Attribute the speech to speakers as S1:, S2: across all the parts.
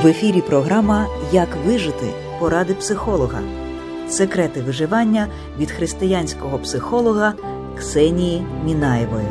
S1: ефірі програма «Як вижити? Поради психолога». Секрети виживання від християнського психолога Ксенії Мінаєвої.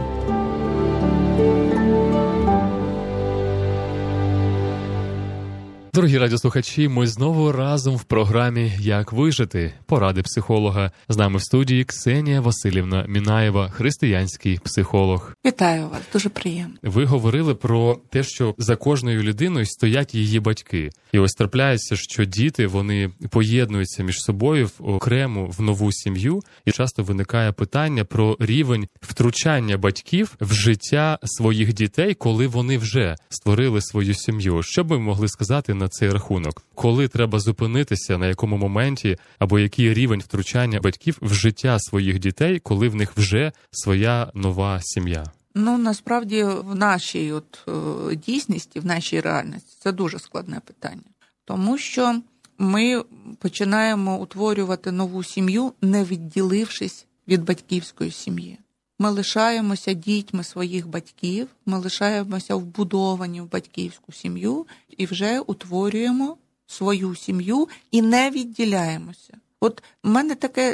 S2: Дорогі радіослухачі, ми знову разом в програмі «Як вижити? Поради психолога». З нами в студії Ксенія Василівна Мінаєва, християнський психолог.
S3: Вітаю вас, дуже приємно.
S2: Ви говорили про те, що за кожною людиною стоять її батьки. І ось трапляється, що діти, вони поєднуються між собою окремо в нову сім'ю, і часто виникає питання про рівень втручання батьків в життя своїх дітей, коли вони вже створили свою сім'ю. Що б ви могли сказати на цей рахунок? Коли треба зупинитися, на якому моменті, або який рівень втручання батьків в життя своїх дітей, коли в них вже своя нова сім'я?
S3: Насправді, в нашій дійсності, в нашій реальності, це дуже складне питання. Тому що ми починаємо утворювати нову сім'ю, не відділившись від батьківської сім'ї. Ми лишаємося дітьми своїх батьків, ми лишаємося вбудовані в батьківську сім'ю і вже утворюємо свою сім'ю і не відділяємося. От в мене таке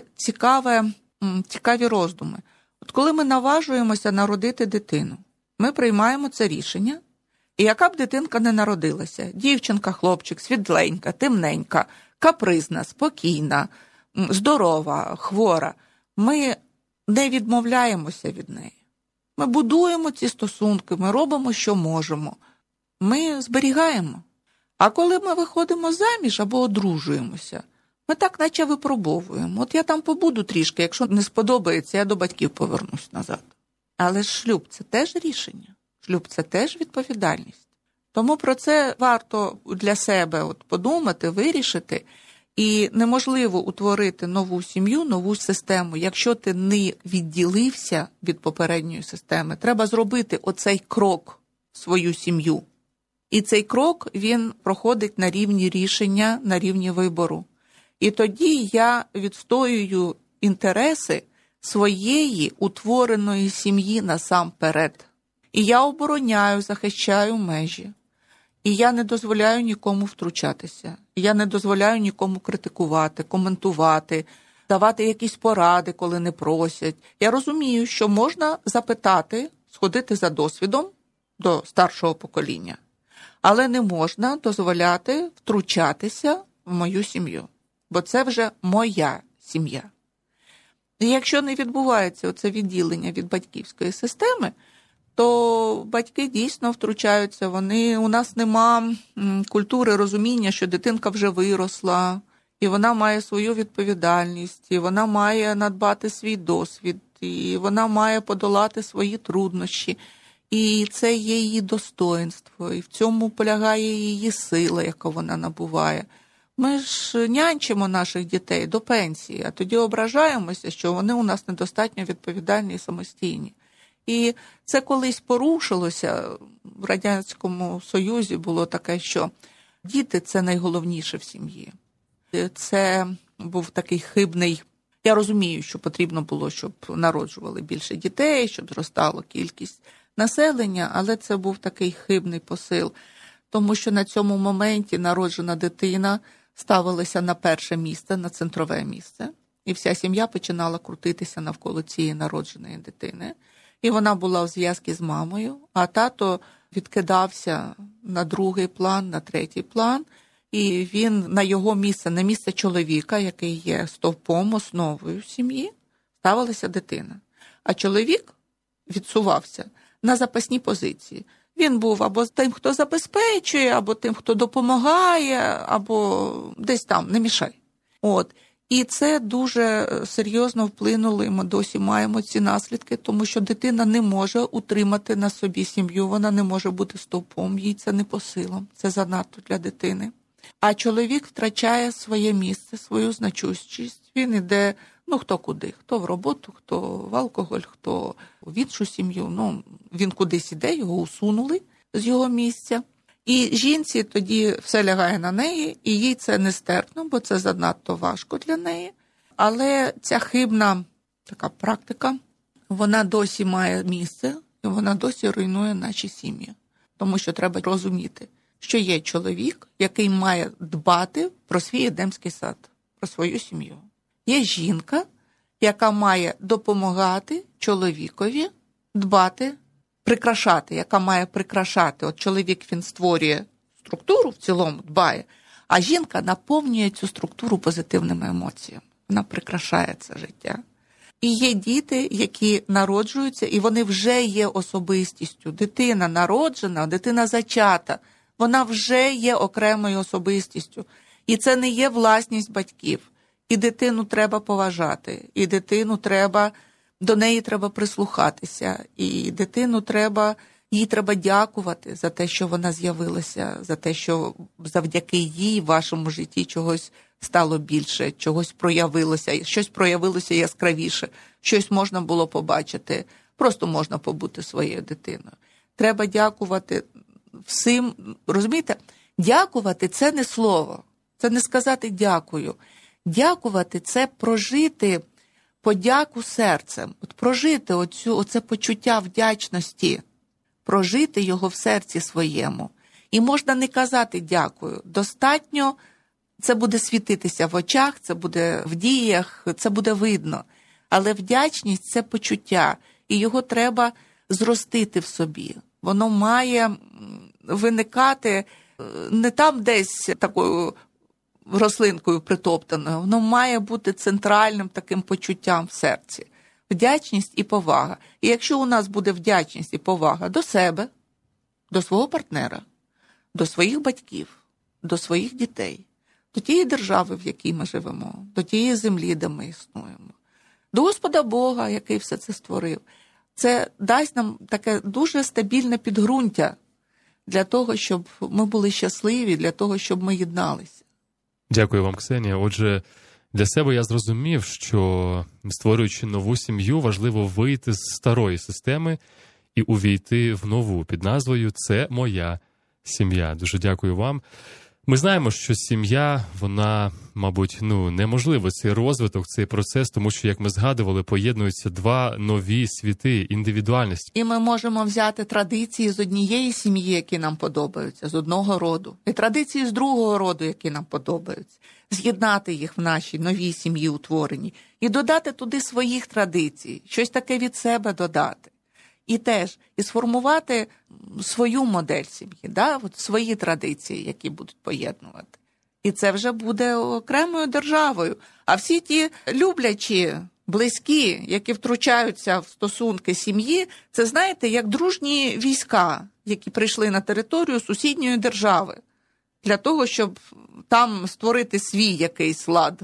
S3: цікаві роздуми. От коли ми наважуємося народити дитину, ми приймаємо це рішення, і яка б дитинка не народилася, дівчинка, хлопчик, світленька, темненька, капризна, спокійна, здорова, хвора, ми не відмовляємося від неї. Ми будуємо ці стосунки, ми робимо, що можемо. Ми зберігаємо. А коли ми виходимо заміж або одружуємося, ми так наче випробовуємо. От я там побуду трішки, якщо не сподобається, я до батьків повернусь назад. Але ж шлюб – це теж рішення. Шлюб – це теж відповідальність. Тому про це варто для себе подумати, вирішити. І неможливо утворити нову сім'ю, нову систему, якщо ти не відділився від попередньої системи. Треба зробити оцей крок в свою сім'ю. І цей крок, він проходить на рівні рішення, на рівні вибору. І тоді я відстоюю інтереси своєї утвореної сім'ї насамперед. І я обороняю, захищаю межі. І я не дозволяю нікому втручатися. Я не дозволяю нікому критикувати, коментувати, давати якісь поради, коли не просять. Я розумію, що можна запитати, сходити за досвідом до старшого покоління. Але не можна дозволяти втручатися в мою сім'ю. Бо це вже моя сім'я. І якщо не відбувається оце відділення від батьківської системи, то батьки дійсно втручаються. У нас нема культури розуміння, що дитинка вже виросла, і вона має свою відповідальність, і вона має надбати свій досвід, і вона має подолати свої труднощі. І це є її достоїнство, і в цьому полягає її сила, яку вона набуває. Ми ж нянчимо наших дітей до пенсії, а тоді ображаємося, що вони у нас недостатньо відповідальні і самостійні. І це колись порушилося. В Радянському Союзі було таке, що діти – це найголовніше в сім'ї. Це був такий хибний. Я розумію, що потрібно було, щоб народжували більше дітей, щоб зростала кількість населення, але це був такий хибний посил. Тому що на цьому моменті народжена дитина ставилася на перше місце, на центрове місце. І вся сім'я починала крутитися навколо цієї народженої дитини. І вона була в зв'язку з мамою, а тато відкидався на другий план, на третій план. І він на його місце, на місце чоловіка, який є стовпом, основою сім'ї, ставилася дитина. А чоловік відсувався на запасні позиції. Він був або тим, хто забезпечує, або тим, хто допомагає, або десь там, не мішай. І це дуже серйозно вплинуло, і ми досі маємо ці наслідки, тому що дитина не може утримати на собі сім'ю, вона не може бути стовпом, їй це не по силам, це занадто для дитини. А чоловік втрачає своє місце, свою значущість, він іде, хто куди, хто в роботу, хто в алкоголь, хто в іншу сім'ю, він кудись іде, його усунули з його місця. І жінці тоді все лягає на неї, і їй це нестерпно, бо це занадто важко для неї. Але ця хибна така практика, вона досі має місце, і вона досі руйнує наші сім'ї. Тому що треба розуміти, що є чоловік, який має дбати про свій Едемський сад, про свою сім'ю. Є жінка, яка має допомагати чоловікові дбати, прикрашати, яка має прикрашати. От чоловік, він створює структуру, в цілому дбає, а жінка наповнює цю структуру позитивними емоціями. Вона прикрашає це життя. І є діти, які народжуються, і вони вже є особистістю. Дитина народжена, дитина зачата, вона вже є окремою особистістю. І це не є власність батьків. І дитину треба поважати, і дитину треба, до неї треба прислухатися, і дитину треба, їй треба дякувати за те, що вона з'явилася, за те, що завдяки їй в вашому житті чогось стало більше, чогось проявилося, щось проявилося яскравіше, щось можна було побачити, просто можна побути своєю дитиною. Треба дякувати всім, розумієте? Дякувати – це не слово, це не сказати дякую. Дякувати – це прожити подяку серцем, от прожити оце почуття вдячності, прожити його в серці своєму. І можна не казати дякую, достатньо це буде світитися в очах, це буде в діях, це буде видно. Але вдячність – це почуття, і його треба зростити в собі. Воно має виникати не там десь такою рослинкою притоптаною, воно має бути центральним таким почуттям в серці. Вдячність і повага. І якщо у нас буде вдячність і повага до себе, до свого партнера, до своїх батьків, до своїх дітей, до тієї держави, в якій ми живемо, до тієї землі, де ми існуємо, до Господа Бога, який все це створив, це дасть нам таке дуже стабільне підґрунтя для того, щоб ми були щасливі, для того, щоб ми єдналися.
S2: Дякую вам, Ксенія. Отже, для себе я зрозумів, що, створюючи нову сім'ю, важливо вийти з старої системи і увійти в нову під назвою «Це моя сім'я». Дуже дякую вам. Ми знаємо, що сім'я, вона, мабуть, неможливо, цей розвиток, цей процес, тому що, як ми згадували, поєднуються два нові світи, індивідуальність.
S3: І ми можемо взяти традиції з однієї сім'ї, які нам подобаються, з одного роду, і традиції з другого роду, які нам подобаються, з'єднати їх в нашій новій сім'ї утвореній і додати туди своїх традицій, щось таке від себе додати. І теж, і сформувати свою модель сім'ї, свої традиції, які будуть поєднувати. І це вже буде окремою державою. А всі ті люблячі, близькі, які втручаються в стосунки сім'ї, це, знаєте, як дружні війська, які прийшли на територію сусідньої держави, для того, щоб там створити свій якийсь лад.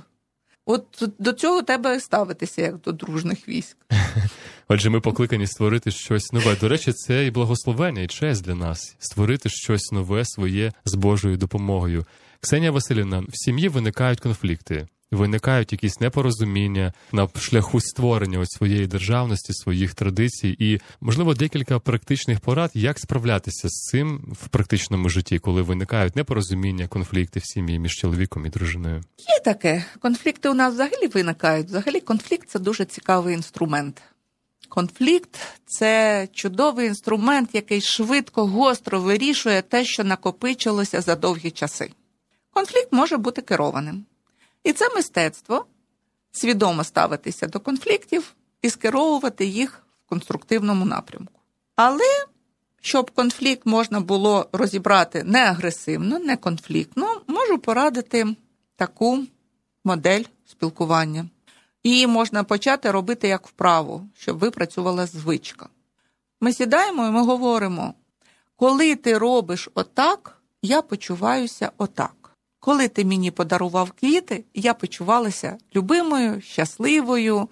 S3: От до цього треба ставитися, як до дружних військ.
S2: Отже, ми покликані створити щось нове. До речі, це і благословення, і честь для нас. Створити щось нове своє з Божою допомогою. Ксенія Василівна, в сім'ї виникають конфлікти, виникають якісь непорозуміння на шляху створення своєї державності, своїх традицій і, можливо, декілька практичних порад, як справлятися з цим в практичному житті, коли виникають непорозуміння, конфлікти в сім'ї між чоловіком і дружиною.
S3: Є таке. Конфлікти у нас взагалі виникають. Взагалі конфлікт – це дуже цікавий інструмент. Конфлікт – це чудовий інструмент, який швидко, гостро вирішує те, що накопичилося за довгі часи. Конфлікт може бути керованим. І це мистецтво – свідомо ставитися до конфліктів і скеровувати їх в конструктивному напрямку. Але, щоб конфлікт можна було розібрати не агресивно, не конфліктно, можу порадити таку модель спілкування. Її можна почати робити як вправу, щоб випрацювала звичка. Ми сідаємо і ми говоримо, коли ти робиш отак, я почуваюся отак. Коли ти мені подарував квіти, я почувалася любимою, щасливою,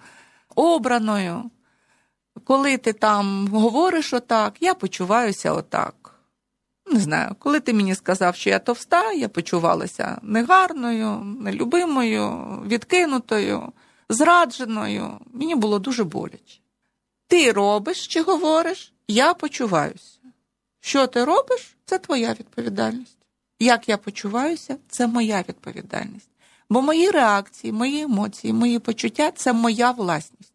S3: обраною. Коли ти там говориш отак, я почуваюся отак. Не знаю, коли ти мені сказав, що я товста, я почувалася негарною, нелюбимою, відкинутою, зрадженою. Мені було дуже боляче. Ти робиш чи говориш, я почуваюся. Що ти робиш, це твоя відповідальність. Як я почуваюся, це моя відповідальність. Бо мої реакції, мої емоції, мої почуття – це моя власність.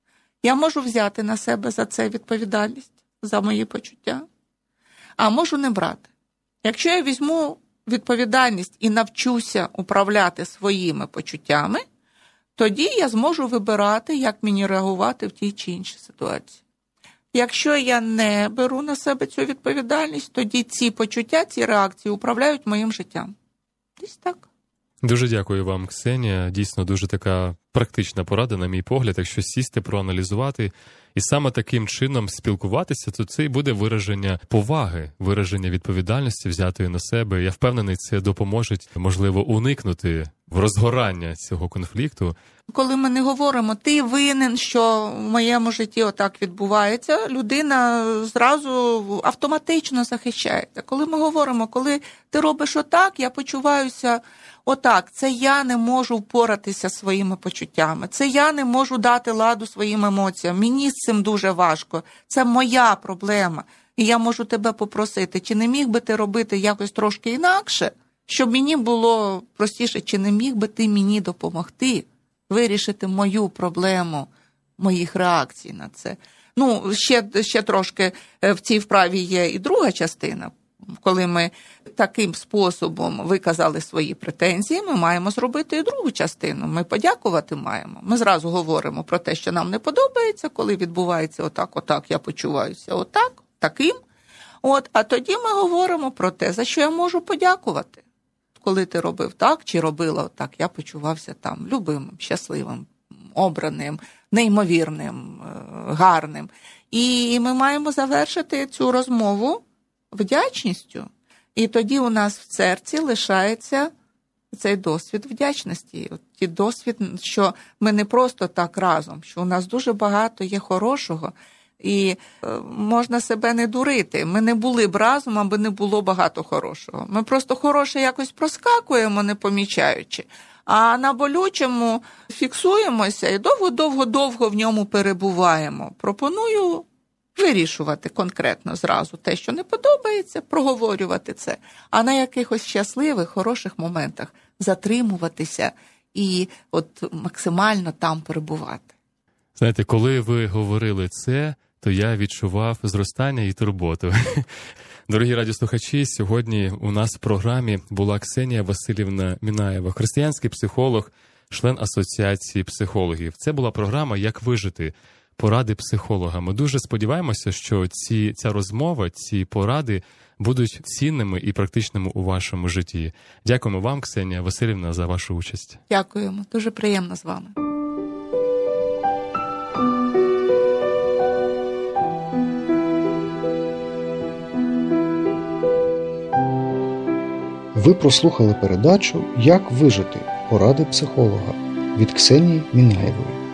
S3: Я можу взяти на себе за це відповідальність, за мої почуття, а можу не брати. Якщо я візьму відповідальність і навчуся управляти своїми почуттями, тоді я зможу вибирати, як мені реагувати в тій чи іншій ситуації. Якщо я не беру на себе цю відповідальність, тоді ці почуття, ці реакції управляють моїм життям. Десь так.
S2: Дуже дякую вам, Ксенія. Дійсно, дуже така практична порада, на мій погляд. Якщо сісти, проаналізувати і саме таким чином спілкуватися, то це і буде вираження поваги, вираження відповідальності, взятої на себе. Я впевнений, це допоможе, можливо, уникнути розгорання цього конфлікту.
S3: Коли ми не говоримо, ти винен, що в моєму житті отак відбувається, людина зразу автоматично захищається. Коли ми говоримо, коли ти робиш отак, я почуваюся отак, це я не можу впоратися своїми почуттями, це я не можу дати ладу своїм емоціям, мені з цим дуже важко, це моя проблема. І я можу тебе попросити, чи не міг би ти робити якось трошки інакше, щоб мені було простіше, чи не міг би ти мені допомогти вирішити мою проблему, моїх реакцій на це. Ще трошки в цій вправі є і друга частина. Коли ми таким способом виказали свої претензії, ми маємо зробити і другу частину. Ми подякувати маємо. Ми зразу говоримо про те, що нам не подобається, коли відбувається отак, я почуваюся таким. А тоді ми говоримо про те, за що я можу подякувати. Коли ти робив так, чи робила так, я почувався там любимим, щасливим, обраним, неймовірним, гарним. І ми маємо завершити цю розмову вдячністю. І тоді у нас в серці лишається цей досвід вдячності. Ті досвід, що ми не просто так разом, що у нас дуже багато є хорошого, і можна себе не дурити. Ми не були б разом, аби не було багато хорошого. Ми просто хороше якось проскакуємо, не помічаючи, а на болючому фіксуємося і довго-довго-довго в ньому перебуваємо. Пропоную вирішувати конкретно зразу те, що не подобається, проговорювати це, а на якихось щасливих, хороших моментах затримуватися і максимально там перебувати.
S2: Знаєте, коли ви говорили це, то я відчував зростання і турботу. Дорогі радіослухачі, сьогодні у нас в програмі була Ксенія Василівна Мінаєва, християнський психолог, член Асоціації психологів. Це була програма «Як вижити? Поради психолога». Ми дуже сподіваємося, що ця розмова, ці поради будуть цінними і практичними у вашому житті. Дякуємо вам, Ксенія Василівна, за вашу участь.
S3: Дякуємо. Дуже приємно з вами.
S4: Ви прослухали передачу «Як вижити? Поради психолога» від Ксенії Мінаєвої.